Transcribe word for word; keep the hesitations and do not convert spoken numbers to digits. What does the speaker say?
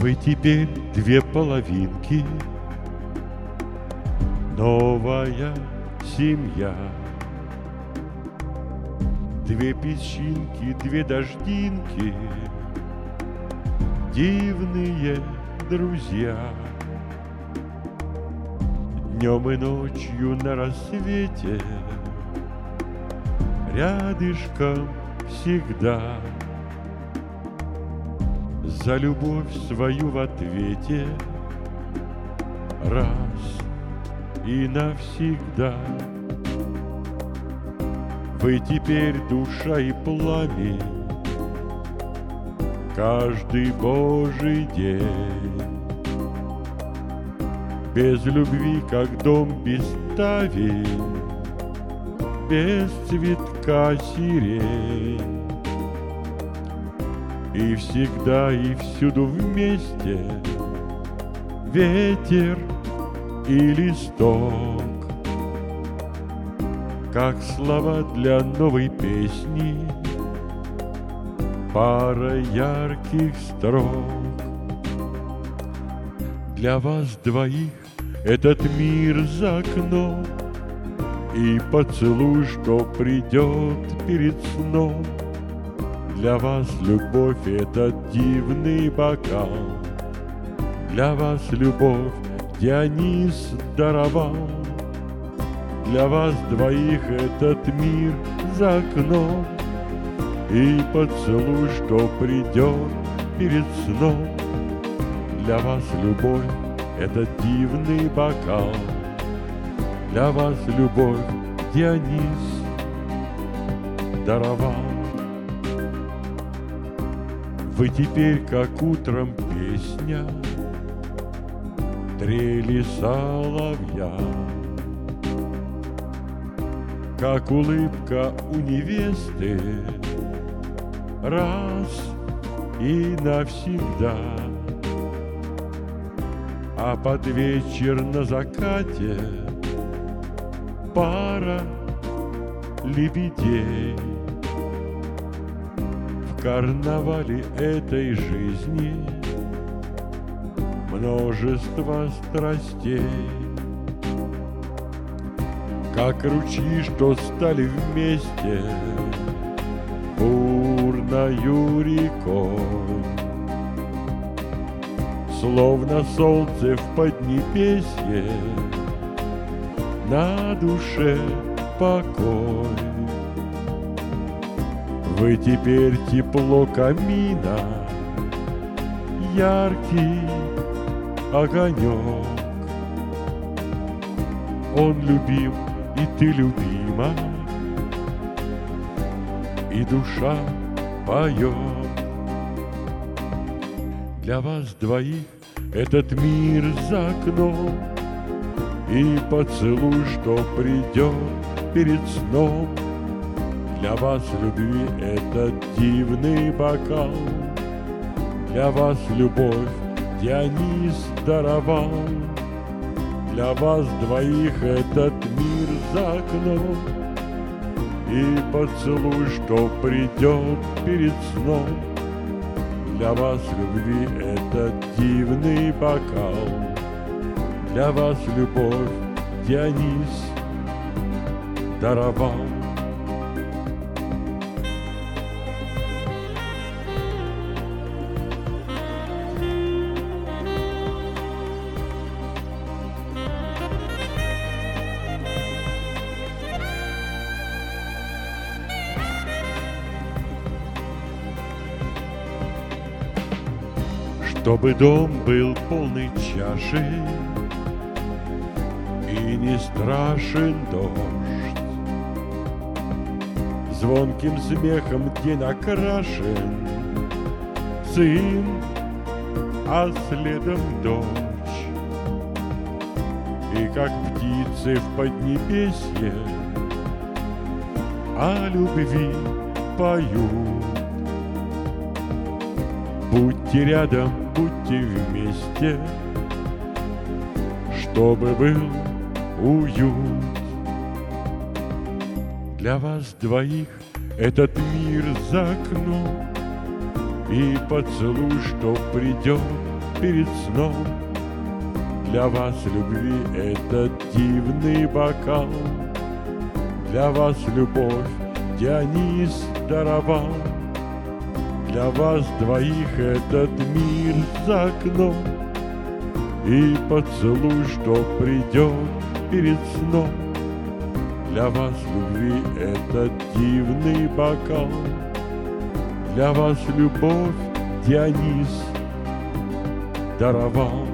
Вы теперь две половинки, новая семья. Две песчинки, две дождинки, дивные друзья. Днем и ночью на рассвете рядышком всегда. За любовь свою в ответе раз и навсегда. Вы теперь душа и пламень каждый божий день. Без любви, как дом без ставень, без цветка сирень. И всегда и всюду вместе ветер и листок, как слова для новой песни, пара ярких строк. Для вас двоих этот мир за окном и поцелуй, что придет перед сном. Для вас любовь — этот дивный бокал, для вас любовь Дионис даровал. Для вас двоих этот мир за окном и поцелуй, что придет перед сном. Для вас любовь — этот дивный бокал, для вас любовь Дионис даровал. Вы теперь, как утром песня, трели соловья, как улыбка у невесты, раз и навсегда. А под вечер на закате пара лебедей. В карнавале этой жизни множество страстей, как ручьи, что стали вместе бурною рекой. Словно солнце в поднебесье, на душе покой. Вы теперь тепло камина, яркий огонек. Он любим, и ты любима, и душа поет. Для вас двоих этот мир за окном и поцелуй, что придет перед сном. Для вас любви этот дивный бокал, для вас любовь Дионис даровал. Для вас двоих этот мир за окном и поцелуй, что придет перед сном. Для вас любви этот дивный бокал, для вас любовь Дионис даровал. Чтобы дом был полный чаши и не страшен дождь, звонким смехом день окрашен сын, а следом дочь. И как птицы в поднебесье о любви поют. Будьте рядом, будьте вместе, чтобы был уют. Для вас двоих этот мир за окном и поцелуй, что придет перед сном. Для вас любви этот дивный бокал, для вас любовь Дионис даровал, для вас двоих этот мир за окном и поцелуй, что придет перед сном. Для вас любви этот дивный бокал, для вас любовь Дионис даровал.